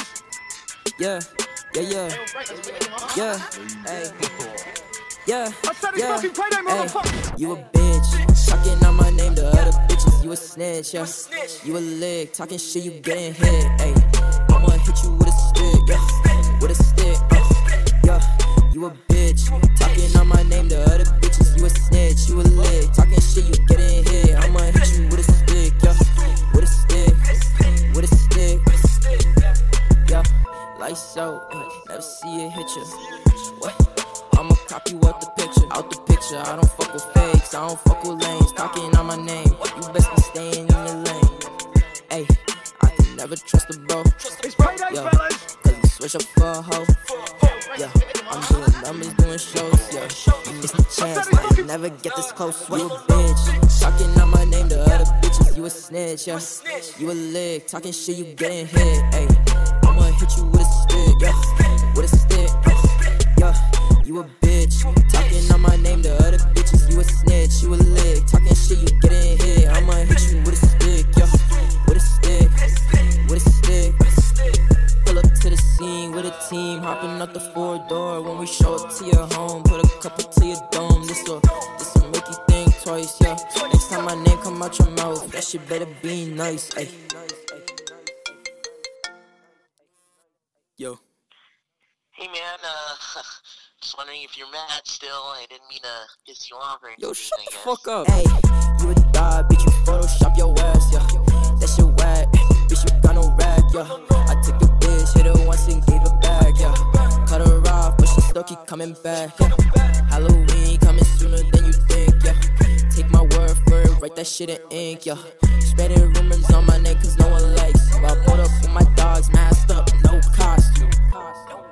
Yeah, yeah, yeah, yeah, hey, yeah, yeah, hey, you a bitch, talking out my name to other bitches, you a snitch, yeah, you a lick, talking shit, you getting hit, hey, I'ma hit you with a stick, yeah, with a stick, yeah, you a bitch, talking out my name to other bitches, you a snitch, you a lick, talking shit, you getting hit, I'ma hit you with a stick, yeah, with a stick, with a stick, yeah. Lights out, never see it hit you. What? I'ma cop you out the picture. I don't fuck with fakes, I don't fuck with lanes. Talking on my name, you best be staying in your lane. Ayy, I can never trust a bro. Yeah, cause you switch up for a hoe. Yeah, I'm doing numbers, doing shows. Yeah, it's the chance I never get this close. You a bitch, talking on my name to other bitches. You a snitch, yeah. You a lick, talking shit, you getting hit. Ayy, I'ma hit you with a stick, yeah, with a stick, yeah. You a bitch, talking on my name to other bitches. You a snitch, you a lick, talking shit, you getting hit. I'ma hit you with a stick, yeah, with a stick, with a stick. Pull up to the scene with a team, hopping out the 4-door. When we show up to your home, put a couple to your dome. This'll make you think twice, yeah. Next time my name come out your mouth, that shit better be nice, ayy. Yo. Hey man, just wondering if you're mad still. I didn't mean to piss you off or anything. Yo, shut the fuck up. Hey, you a dog, bitch, you Photoshop your ass, yeah. That shit whack, bitch, you got no rack, yeah. I took your bitch, hit her once and gave her back, yeah. Cut her off, but she still keep coming back, yeah. Halloween coming sooner than you think, yeah. Take my word for it, write that shit in ink, yeah. Spreading rumors on my name cause no one likes. While I pulled up with my dogs masked up, no costume.